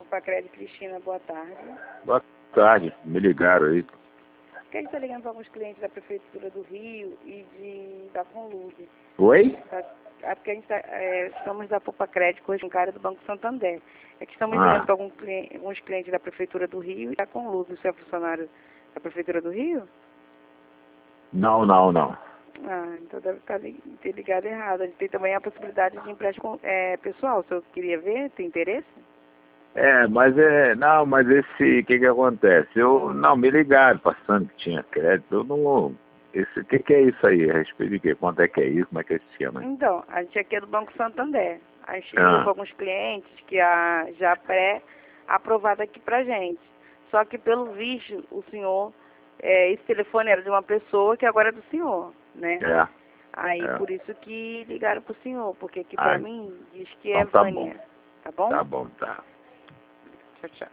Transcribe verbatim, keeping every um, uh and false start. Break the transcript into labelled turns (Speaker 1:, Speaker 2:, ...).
Speaker 1: Pupacred, Cristina, boa tarde.
Speaker 2: Boa tarde, me ligaram aí.
Speaker 1: Porque a gente está ligando para alguns clientes da Prefeitura do Rio e de, da Conlude.
Speaker 2: Oi?
Speaker 1: Tá, é porque a gente tá, é, somos da Pupacred, bancária do Banco Santander. É que estamos
Speaker 2: Ah.
Speaker 1: ligando para algum, alguns clientes da Prefeitura do Rio e da Conlude. Você é funcionário da Prefeitura do Rio?
Speaker 2: Não, não, não.
Speaker 1: Ah, então deve estar li, ter ligado errado. A gente tem também a possibilidade de empréstimo é, pessoal. O senhor queria ver? Tem interesse?
Speaker 2: É, mas é, não, mas esse, o que que acontece? Eu, não, me ligaram, passando que tinha crédito, eu não, esse, o que que é isso aí? A respeito de quê? Quanto é que é isso? Como é que é esse esquema?
Speaker 1: Então, a gente aqui é do Banco Santander. A gente ligou
Speaker 2: Ah.
Speaker 1: para alguns clientes que a, já pré-aprovado aqui pra gente. Só que, pelo visto, o senhor, é, esse telefone era de uma pessoa que agora é do senhor, né?
Speaker 2: É.
Speaker 1: Aí,
Speaker 2: É.
Speaker 1: por isso que ligaram pro senhor, porque aqui
Speaker 2: Ah,
Speaker 1: pra mim diz que
Speaker 2: então
Speaker 1: é
Speaker 2: tá
Speaker 1: Vânia.
Speaker 2: bom.
Speaker 1: Tá bom?
Speaker 2: Tá bom, tá.